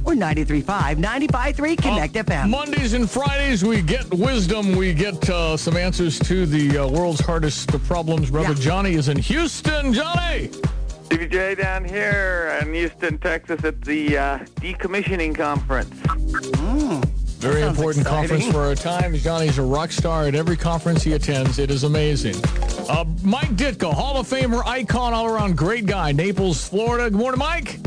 or 93.5, 95.3 Connect FM. Mondays and Fridays, we get wisdom. We get some answers to the world's hardest problems. Brother Johnny is in Houston. Johnny! Stevie J down here in Houston, Texas at the decommissioning conference. Very important conference for our times. Johnny's a rock star at every conference he attends. It is amazing. Mike Ditka, Hall of Famer, icon, all-around great guy, Naples, Florida. Good morning, Mike.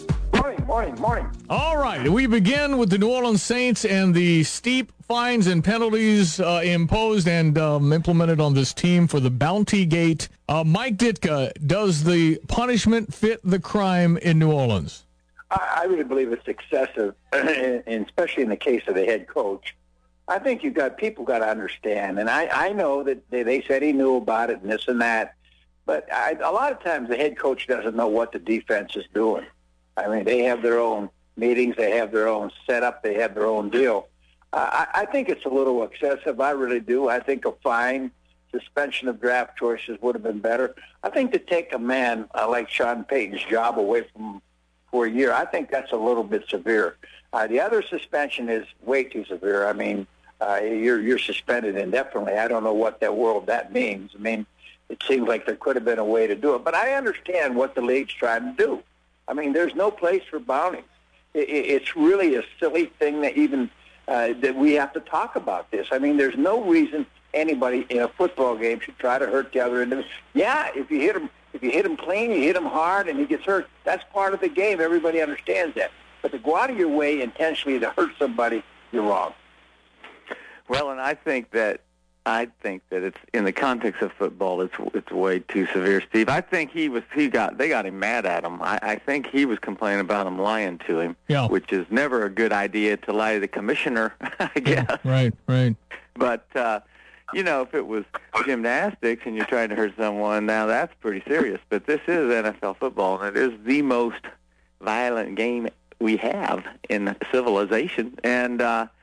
Morning. All right, we begin with the New Orleans Saints and the steep fines and penalties imposed and implemented on this team for the Bounty Gate. Mike Ditka, does the punishment fit the crime in New Orleans? I really believe it's excessive, and especially in the case of the head coach. I think people got to understand, and I know that they said he knew about it and this and that, but a lot of times the head coach doesn't know what the defense is doing. I mean, they have their own meetings, they have their own setup, they have their own deal. I think it's a little excessive. I really do. I think a fine, suspension of draft choices would have been better. I think to take a man like Sean Payton's job away from for a year, I think that's a little bit severe. The other suspension is way too severe. I mean, you're suspended indefinitely. I don't know what that means. I mean, it seems like there could have been a way to do it. But I understand what the league's trying to do. I mean, there's no place for bounties. It's really a silly thing that even that we have to talk about this. I mean, there's no reason anybody in a football game should try to hurt the other individual. Yeah, if you hit him clean, you hit him hard, and he gets hurt, that's part of the game. Everybody understands that. But to go out of your way intentionally to hurt somebody, you're wrong. Well, and I think that it's in the context of football. It's way too severe, Steve. I think they got him mad at him. I think he was complaining about him lying to him, which is never a good idea to lie to the commissioner, I guess. Right. But if it was gymnastics and you're trying to hurt someone, now that's pretty serious. But this is NFL football, and it is the most violent game we have in civilization. And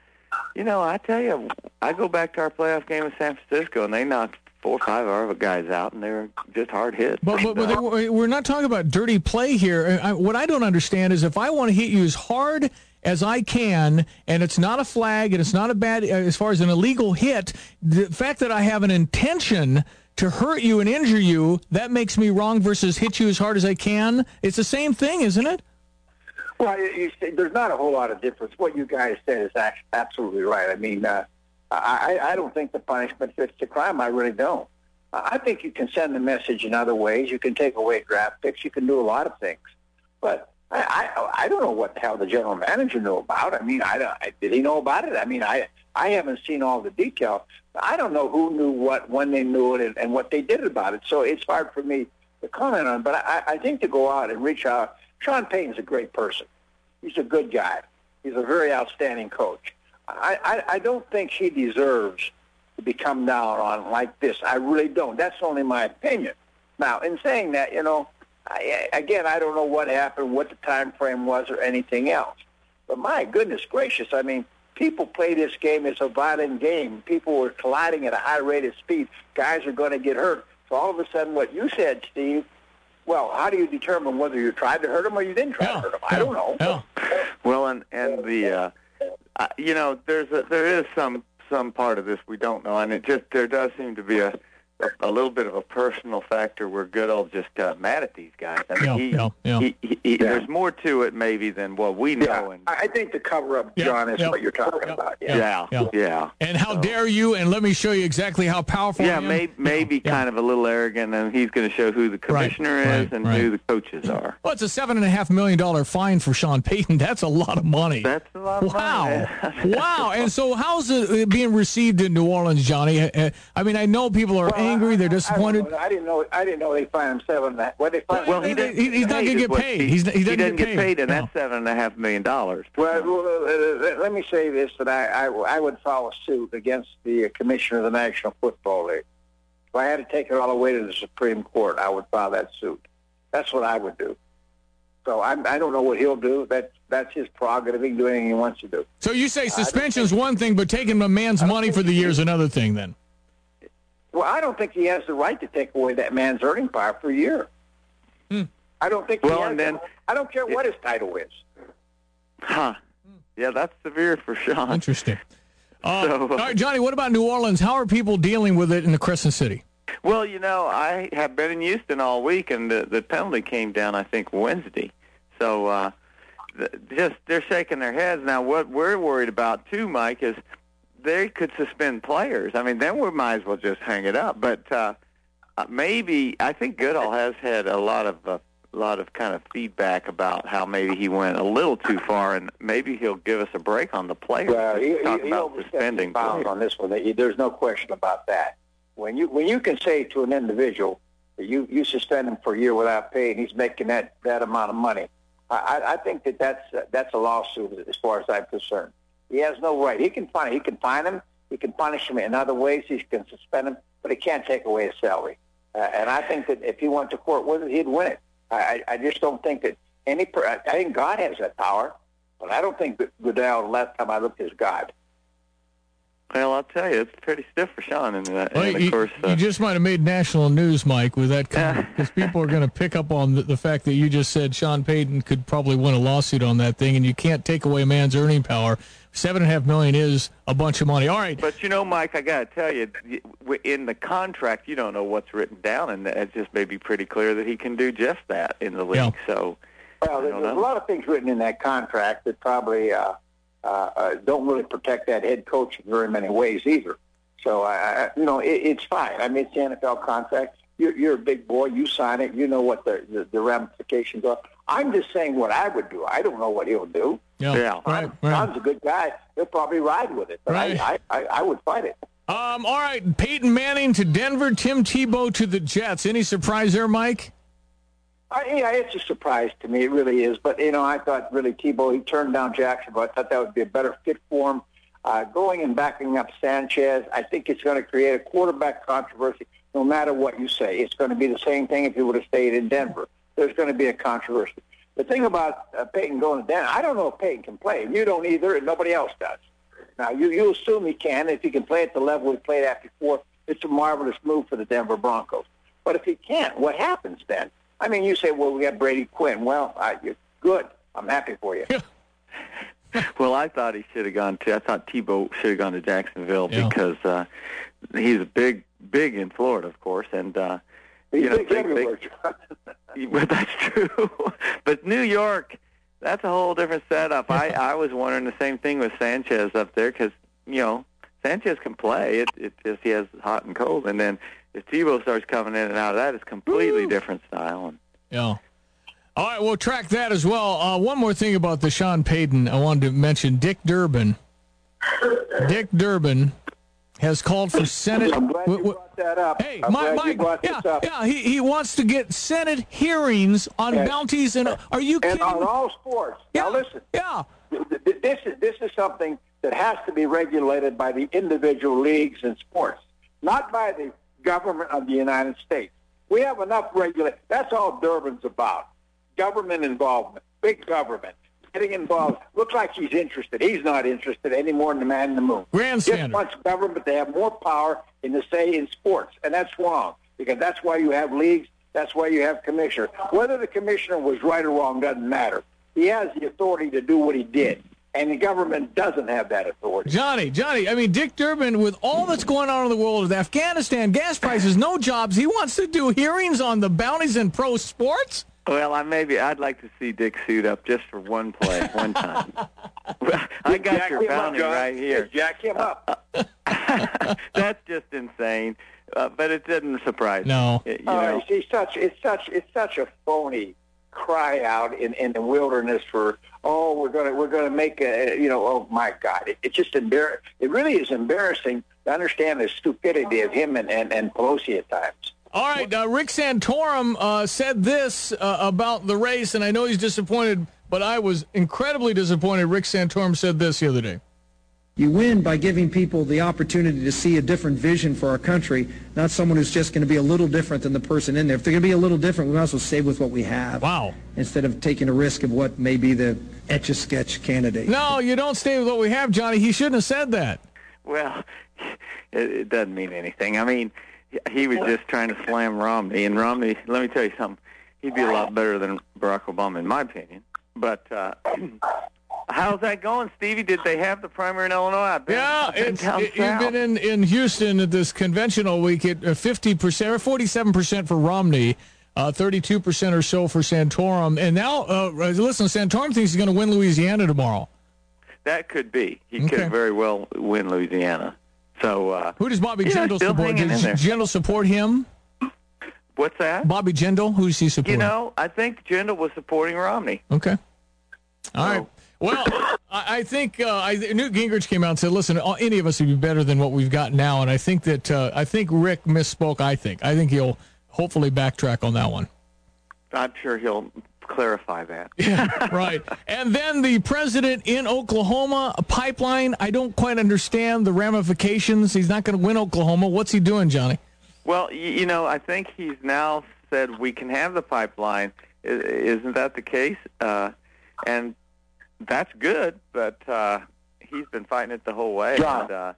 I tell you, I go back to our playoff game in San Francisco, and they knocked 4 or 5 of our guys out, and they were just hard hit. But we're not talking about dirty play here. What I don't understand is if I want to hit you as hard as I can, and it's not a flag, and it's not a bad, as far as an illegal hit, the fact that I have an intention to hurt you and injure you, that makes me wrong versus hit you as hard as I can. It's the same thing, isn't it? Well, there's not a whole lot of difference. What you guys said is absolutely right. I mean, I don't think the punishment fits the crime. I really don't. I think you can send the message in other ways. You can take away draft picks. You can do a lot of things. But I don't know what the hell the general manager knew about. I mean, did he know about it? I mean, I haven't seen all the details. I don't know who knew what, when they knew it, and what they did about it. So it's hard for me to comment on it. But I think to go out and reach out, Sean Payton's a great person. He's a good guy. He's a very outstanding coach. I don't think he deserves to be come down on like this. I really don't. That's only my opinion. Now, in saying that, I don't know what happened, what the time frame was, or anything else. But my goodness gracious, I mean, people play this game. It's a violent game. People were colliding at a high rate of speed. Guys are going to get hurt. So all of a sudden, what you said, Steve, well, how do you determine whether you tried to hurt him or you didn't try to hurt him? I don't know. Well, and the there is some part of this we don't know, and there does seem to be a little bit of a personal factor where Goodell just mad at these guys. I mean, there's more to it maybe than what we know. Yeah. And I think the cover-up, John, is what you're talking about. Yeah. And how dare you, and let me show you exactly how powerful I am. Maybe kind of a little arrogant, and he's going to show who the commissioner is and who the coaches are. Well, it's a $7.5 million fine for Sean Payton. That's a lot of money. That's a lot of money. Wow. And so how's it being received in New Orleans, Johnny? I mean, I know people are angry. They're disappointed. I didn't know they fined him $7.5. What they fined? Well, he's not going to get paid. He doesn't get paid, and that's $7.5 million. Well, let me say this: that I would file a suit against the commissioner of the National Football League. If I had to take it all the way to the Supreme Court, I would file that suit. That's what I would do. So I don't know what he'll do. That's his prerogative. He can do anything he wants to do. So you say suspension's one thing, but taking a man's money for the year is another thing, then? Well, I don't think he has the right to take away that man's earning power for a year. I don't think he has. I don't care what his title is. Huh. Yeah, that's severe for Sean. Interesting. All right, Johnny, what about New Orleans? How are people dealing with it in the Crescent City? Well, I have been in Houston all week, and the penalty came down, I think, Wednesday. So they're shaking their heads. Now, what we're worried about, too, Mike, is they could suspend players. I mean, then we might as well just hang it up. But maybe I think Goodall has had a lot of kind of feedback about how maybe he went a little too far, and maybe he'll give us a break on the players. Well, he about suspending players on this one. There's no question about that. When you can say to an individual that you suspend him for a year without pay, and he's making that amount of money, I think that's a lawsuit as far as I'm concerned. He has no right. He can fine him. He can punish him in other ways. He can suspend him, but he can't take away his salary. And I think that if he went to court with it, he'd win it. I just don't think that I think God has that power, but I don't think that Goodell, last time I looked, is God. Well, I'll tell you, it's pretty stiff for Sean. And of course, you just might have made national news, Mike, with that comment, because people are going to pick up on the fact that you just said Sean Payton could probably win a lawsuit on that thing, and you can't take away a man's earning power. $7.5 million is a bunch of money. All right. But, Mike, I got to tell you, in the contract, you don't know what's written down, and it just may be pretty clear that he can do just that in the league. Yeah. So, well, there's a lot of things written in that contract that probably don't really protect that head coach in very many ways either. So, it's fine. I mean, it's the NFL contract. You're a big boy. You sign it. You know what the ramifications are. I'm just saying what I would do. I don't know what he'll do. Yeah. Right. John's a good guy. He'll probably ride with it, but right. I would fight it. All right, Peyton Manning to Denver, Tim Tebow to the Jets. Any surprise there, Mike? Yeah, it's a surprise to me. It really is. But, I thought really Tebow, he turned down Jacksonville. I thought that would be a better fit for him. Going and backing up Sanchez, I think it's going to create a quarterback controversy no matter what you say. It's going to be the same thing if he would have stayed in Denver. There's going to be a controversy. The thing about Peyton going to Denver, I don't know if Peyton can play. You don't either, and nobody else does. Now, you assume he can. If he can play at the level he played at before, it's a marvelous move for the Denver Broncos. But if he can't, what happens then? I mean, you say, well, we got Brady Quinn. Well, you're good. I'm happy for you. Well, I thought Tebow should have gone to Jacksonville because he's big in Florida, of course, and he's big everywhere. But that's true. But New York, that's a whole different setup. I was wondering the same thing with Sanchez up there because Sanchez can play. It just he has hot and cold, and then if Tebow starts coming in and out of that, it's a completely different style. Yeah. All right, we'll track that as well. One more thing about the Sean Payton, I wanted to mention Dick Durbin. Dick Durbin has called for Senate. I'm glad you brought that up. Hey, Mike, he wants to get Senate hearings on bounties. And are you kidding? And on all sports. Yeah. Now listen. Yeah. This is something that has to be regulated by the individual leagues and sports, not by the government of the United States. We have enough regulation. That's all Durbin's about. Government involvement, big government, getting involved. Looks like he's interested. He's not interested any more than the man in the moon. Grandstander. Just wants government to have more power in sports, and that's wrong because that's why you have leagues. That's why you have commissioners. Whether the commissioner was right or wrong doesn't matter. He has the authority to do what he did, and the government doesn't have that authority. Johnny, I mean, Dick Durbin, with all that's going on in the world with Afghanistan, gas prices, no jobs, he wants to do hearings on the bounties in pro sports? Well, I'd like to see Dick suit up just for one play, one time. I got your bounty right here. Jack him up. That's just insane, but it didn't surprise me. No. It's such a phony cry out in the wilderness for we're gonna make oh my God, it's just embarrassing. It really is embarrassing to understand the stupidity of him and Pelosi at times. All right, Rick Santorum said this about the race, and I know he's disappointed, but I was incredibly disappointed. Rick Santorum said this the other day. You win by giving people the opportunity to see a different vision for our country, not someone who's just going to be a little different than the person in there. If they're going to be a little different, we might as well stay with what we have. Wow. Instead of taking a risk of what may be the Etch-a-Sketch candidate. No, you don't stay with what we have, Johnny. He shouldn't have said that. Well, it doesn't mean anything. I mean, he was just trying to slam Romney. And Romney, let me tell you something, he'd be a lot better than Barack Obama, in my opinion. But How's that going, Stevie? Did they have the primary in Illinois? I've been you've been in Houston at this conventional week at 50% or 47% for Romney, 32% or so for Santorum. And now, listen, Santorum thinks he's going to win Louisiana tomorrow. That could be. He could very well win Louisiana. So who does Bobby Jindal support? Does Jindal support him? What's that? Bobby Jindal? Who does he support? I think Jindal was supporting Romney. Okay. All right. Well, I think Newt Gingrich came out and said, listen, any of us would be better than what we've got now. And I think that Rick misspoke, I think he'll hopefully backtrack on that one. I'm sure he'll clarify that. Yeah, right. And then the president in Oklahoma, a pipeline. I don't quite understand the ramifications. He's not going to win Oklahoma. What's he doing, Johnny? Well, I think he's now said we can have the pipeline. Isn't that the case? And that's good, but he's been fighting it the whole way. John,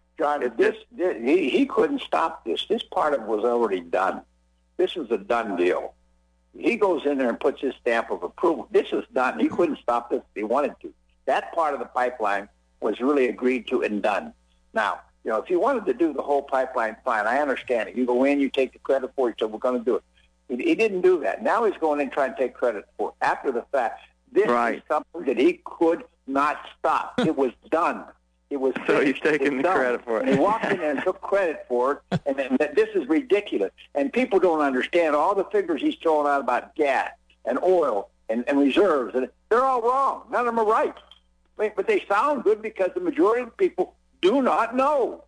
he couldn't stop this. This part of it was already done. This was a done deal. He goes in there and puts his stamp of approval. This is done. He couldn't stop this if he wanted to. That part of the pipeline was really agreed to and done. Now, if you wanted to do the whole pipeline, fine. I understand it. You go in, you take the credit for it, so we're going to do it. He didn't do that. Now he's going in and trying to take credit for it after the fact. This is something that he could not stop. It was done. It was so he's taking the credit for it. And he walked in there and took credit for it, and this is ridiculous. And people don't understand all the figures he's throwing out about gas and oil and reserves. And they're all wrong. None of them are right. But they sound good because the majority of people do not know.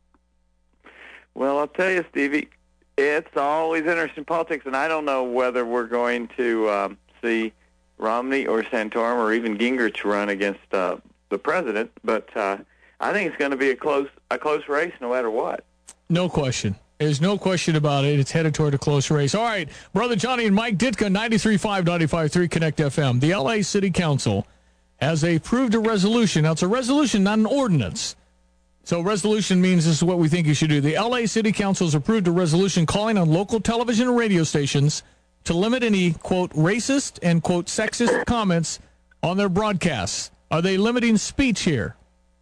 Well, I'll tell you, Stevie, it's always interesting in politics, and I don't know whether we're going to see Romney or Santorum or even Gingrich run against the president, but I think it's going to be a close race no matter what. No question. There's no question about it. It's headed toward a close race. All right, Brother Johnny and Mike Ditka, 93.5, 95.3 Connect FM. The L.A. City Council has approved a resolution. Now, it's a resolution, not an ordinance. So resolution means this is what we think you should do. The L.A. City Council has approved a resolution calling on local television and radio stations to limit any, quote, racist and, quote, sexist comments on their broadcasts. Are they limiting speech here?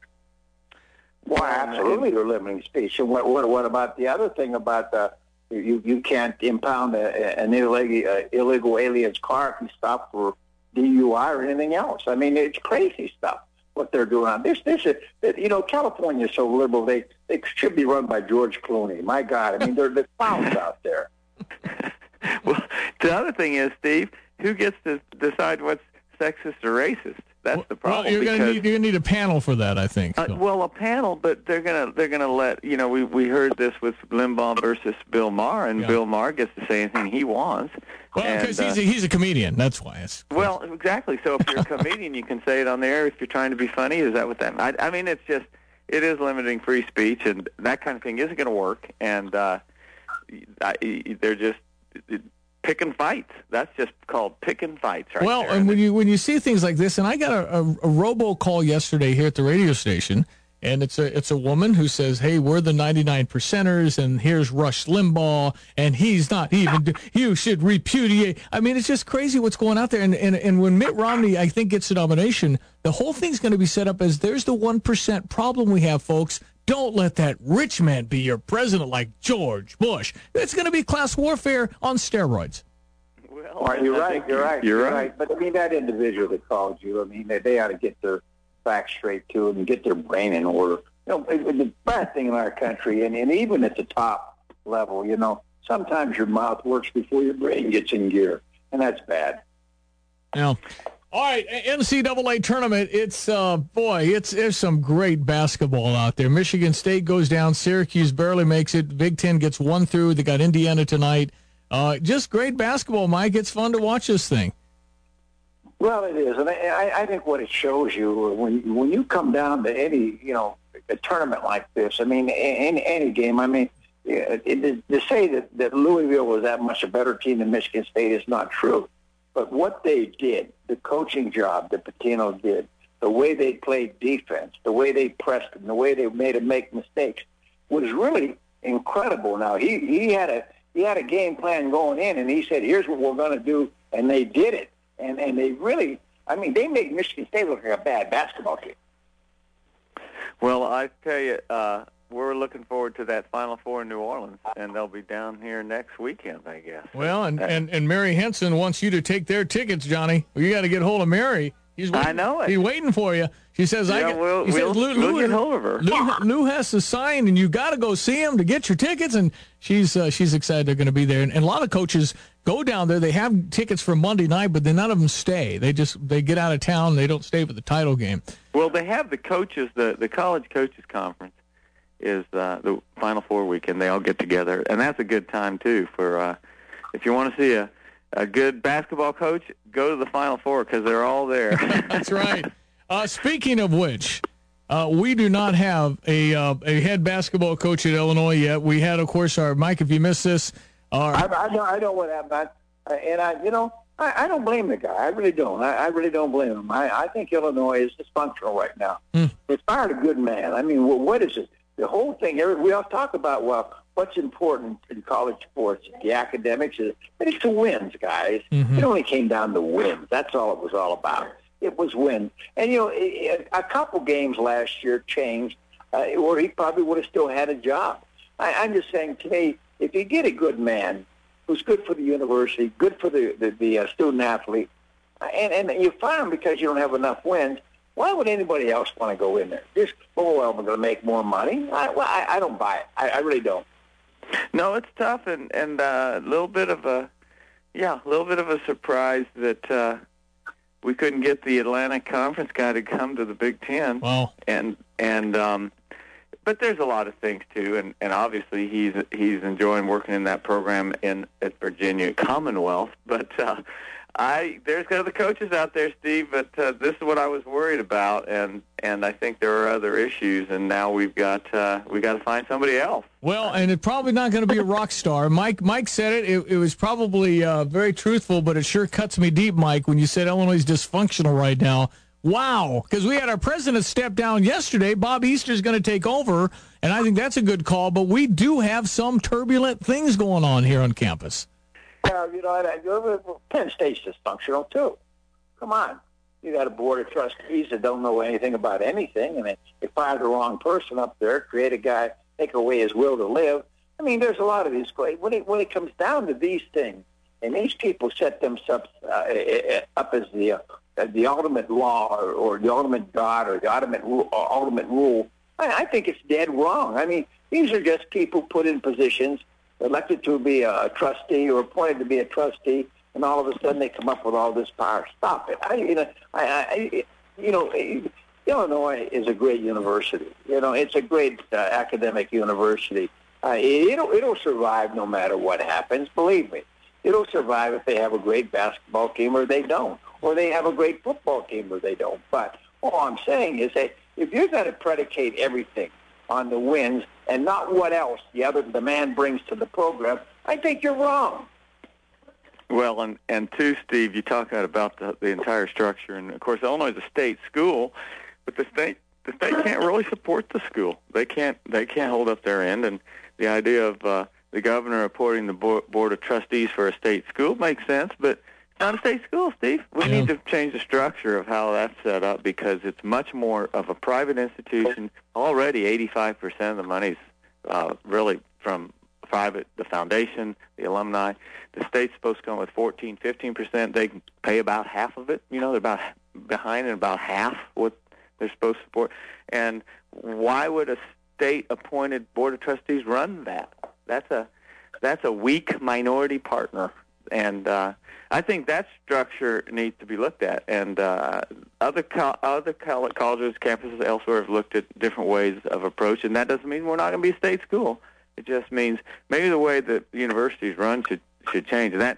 Well, absolutely they're limiting speech. And what about the other thing about you can't impound an illegal alien's car if you stop for DUI or anything else? I mean, it's crazy stuff what they're doing on this. California is so liberal, they should be run by George Clooney. My God, I mean, they're clowns out there. Well, the other thing is, Steve, who gets to decide what's sexist or racist? That's the problem. Well, you're going to need a panel for that, I think. So. Well, a panel, but they're gonna let we heard this with Limbaugh versus Bill Maher, and Bill Maher gets to say anything he wants. Well, because he's a comedian, that's why. Well, exactly. So if you're a comedian, you can say it on the air if you're trying to be funny. Is that what that means? I mean, it is limiting free speech, and that kind of thing isn't going to work. And they're just picking fights. That's just called picking fights right well, there. And when you see things like this, and I got a robo call yesterday here at the radio station, and it's a woman who says, hey, we're the 99 percenters, and here's Rush Limbaugh, and he's not even, you should repudiate. I mean, it's just crazy what's going out there. And when Mitt Romney, I think, gets the nomination, the whole thing's going to be set up as there's the 1% problem we have, folks. Don't let that rich man be your president like George Bush. It's going to be class warfare on steroids. Well, you're right. But I mean, that individual that called you, I mean, they ought to get their facts straight to it and get their brain in order. The bad thing in our country, and even at the top level, sometimes your mouth works before your brain gets in gear, and that's bad. Yeah. All right, NCAA tournament. It's there's some great basketball out there. Michigan State goes down. Syracuse barely makes it. Big Ten gets one through. They got Indiana tonight. Just great basketball, Mike. It's fun to watch this thing. Well, it is, and I think what it shows you when you come down to any a tournament like this. I mean, in any game. I mean, to say that Louisville was that much a better team than Michigan State is not true. But what they did, the coaching job that Patino did, the way they played defense, the way they pressed them, the way they made them make mistakes, was really incredible. Now he had a game plan going in, and he said, "Here's what we're going to do," and they did it. And they really, I mean, they make Michigan State look like a bad basketball team. Well, I tell you, we're looking forward to that Final Four in New Orleans, and they'll be down here next weekend, I guess. Well, and Mary Henson wants you to take their tickets, Johnny. Well, you got to get hold of Mary. I know it. He's waiting for you. She says, we'll get hold of her. Lou has to sign, and you got to go see him to get your tickets. And she's excited they're going to be there. And a lot of coaches go down there. They have tickets for Monday night, but then none of them stay. They get out of town. They don't stay for the title game. Well, they have the coaches. The college coaches conference is the Final Four weekend. They all get together, and that's a good time too for if you want to see a good basketball coach, go to the Final Four because they're all there. That's right. Speaking of which, we do not have a head basketball coach at Illinois yet. We had, of course, our Mike. If you missed this, I know what happened, and I don't blame the guy. I really don't. I really don't blame him. I think Illinois is dysfunctional right now. It's fired a good man. I mean, what is it? The whole thing. We all talk about what's important in college sports, the academics, but it's the wins, guys. It only came down to wins. That's all it was all about. It was wins. And, a couple games last year changed where he probably would have still had a job. I'm just saying, to me, if you get a good man who's good for the university, good for the student athlete, and you fire him because you don't have enough wins, why would anybody else want to go in there? Just, we're going to make more money? I don't buy it. I really don't. No, it's tough, and a little bit of a surprise that we couldn't get the Atlantic Conference guy to come to the Big Ten. Wow. But there's a lot of things too, and obviously he's enjoying working in that program at Virginia Commonwealth. But there's other coaches out there, Steve. But this is what I was worried about, and I think there are other issues. And now we've got to find somebody else. Well, and it's probably not going to be a rock star. Mike said it. It was probably very truthful, but it sure cuts me deep, Mike, when you said Illinois is dysfunctional right now. Wow, because we had our president step down yesterday. Bob Easter's going to take over, and I think that's a good call. But we do have some turbulent things going on here on campus. Well, Penn State's dysfunctional, too. Come on. You got a board of trustees that don't know anything about anything, and they fire the wrong person up there, create a guy, take away his will to live. I mean, there's a lot of these. When it comes down to these things, and these people set themselves up as the ultimate law or the ultimate God or the ultimate rule, I think it's dead wrong. I mean, these are just people put in positions, elected to be a trustee or appointed to be a trustee, and all of a sudden they come up with all this power. Stop it. Illinois is a great university. It's a great academic university. It'll survive no matter what happens. Believe me, it'll survive if they have a great basketball team or they don't, or they have a great football team or they don't. But all I'm saying is that if you're going to predicate everything on the wins and not what else the man brings to the program, I think you're wrong. Well, and too, Steve, you talk about the entire structure, and of course Illinois is a state school, but the state can't really support the school. They can't hold up their end, and the idea of the governor appointing the board of trustees for a state school makes sense, but it's not a state school, Steve. We need to change the structure of how that's set up because it's much more of a private institution. Already 85% of the money's really from private, the foundation, the alumni. The state's supposed to come with 14, 15%. They can pay about half of it. They're about behind in about half what they're supposed to support. And why would a state-appointed board of trustees run that? That's a weak minority partner. And I think that structure needs to be looked at. And other colleges, campuses elsewhere have looked at different ways of approach, and that doesn't mean we're not going to be a state school. It just means maybe the way that universities run should change. And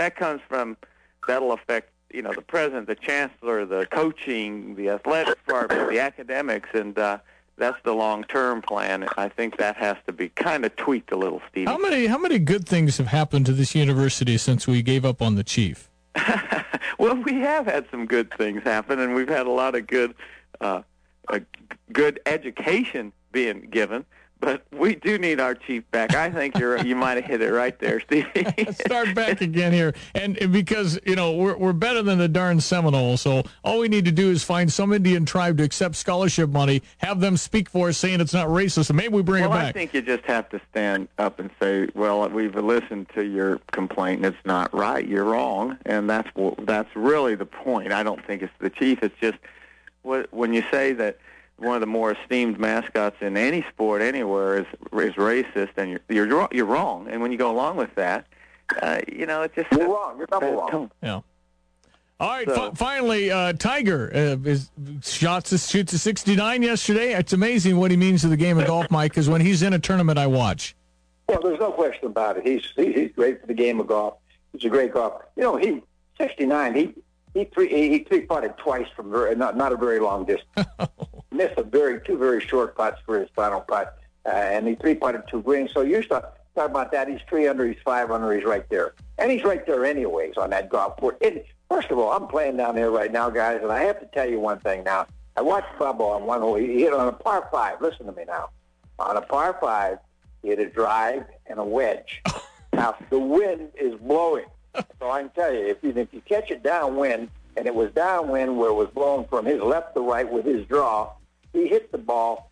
that'll affect, the president, the chancellor, the coaching, the athletic department, the academics, and that's the long-term plan. I think that has to be kind of tweaked a little, Steve. How many good things have happened to this university since we gave up on the chief? Well, we have had some good things happen, and we've had a lot of good education being given. but we do need our chief back. I think you might have hit it right there, Steve. Start back again here, and because we're better than the darn Seminoles, so all we need to do is find some Indian tribe to accept scholarship money, have them speak for us, saying it's not racist, and maybe we bring it back. I think you just have to stand up and say, "Well, we've listened to your complaint, and it's not right. You're wrong," and that's really the point. I don't think it's the chief. It's just when you say that one of the more esteemed mascots in any sport anywhere is racist, and you're wrong. And when you go along with that, it just you're wrong. You're double wrong. Yeah. All right. Finally, Tiger shoots a 69 yesterday. It's amazing what he means to the game of golf, Mike. Because when he's in a tournament, I watch. Well, there's no question about it. He's great for the game of golf. He's a great golfer. 69. He three-putted twice from not a very long distance. Missed two very short putts for his final putt, and he three-putted 2 greens. So you start talking about that. He's 3 under, he's 5 under, he's right there. And he's right there anyways on that golf course. First of all, I'm playing down here right now, guys, and I have to tell you one thing now. I watched Bubba on one hole. He hit on a par 5. Listen to me now. On a par 5, he hit a drive and a wedge. Now, the wind is blowing. So I can tell you, if you catch it downwind, and it was downwind where it was blowing from his left to right with his draw, he hit the ball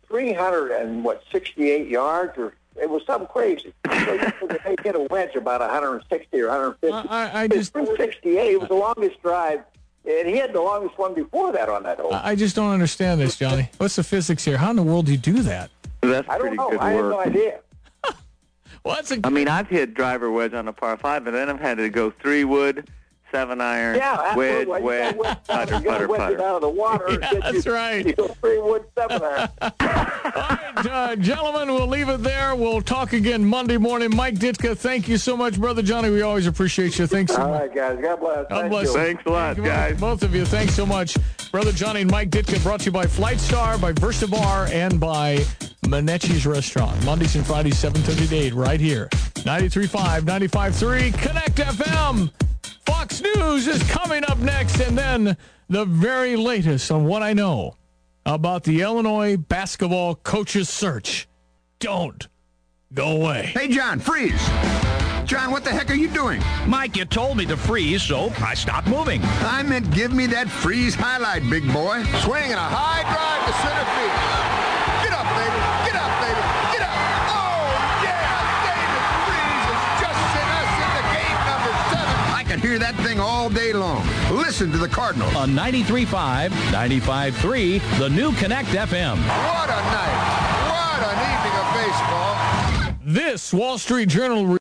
368 yards, or it was something crazy. So they hit a wedge about 160 or 150. I just 368. It was the longest drive, and he had the longest one before that on that hole. I just don't understand this, Johnny. What's the physics here? How in the world do you do that? That's I don't pretty know. good I have work. no idea. Well, I've hit driver wedge on a par 5, but then I've had to go 3-wood, 7-iron, wedge, putter. It out of the water. Yeah, that's right. You go 3-wood, 7-iron. All right, gentlemen, we'll leave it there. We'll talk again Monday morning. Mike Ditka, thank you so much, Brother Johnny. We always appreciate you. Thanks so much. All right, guys. God bless. God bless. Thanks a lot, guys. Both of you, thanks so much. Brother Johnny and Mike Ditka, brought to you by Flight Star, by Versa Bar, and by Manetti's Restaurant. Mondays and Fridays, 7:30 to 8, right here. 93.5, 95.3, Connect FM. Fox News is coming up next, and then the very latest on what I know about the Illinois basketball coaches search. Don't go away. Hey, John, freeze. John, what the heck are you doing? Mike, you told me to freeze, so I stopped moving. I meant give me that freeze highlight, big boy. Swinging a high drive to center field. Get up, baby. Get up, baby. Get up. Oh, yeah. David Freeze has just sent us into game number 7. I can hear that thing all day long. Listen to the Cardinals. On 93.5, 95.3, the new Connect FM. What a night. What an evening of baseball. This Wall Street Journal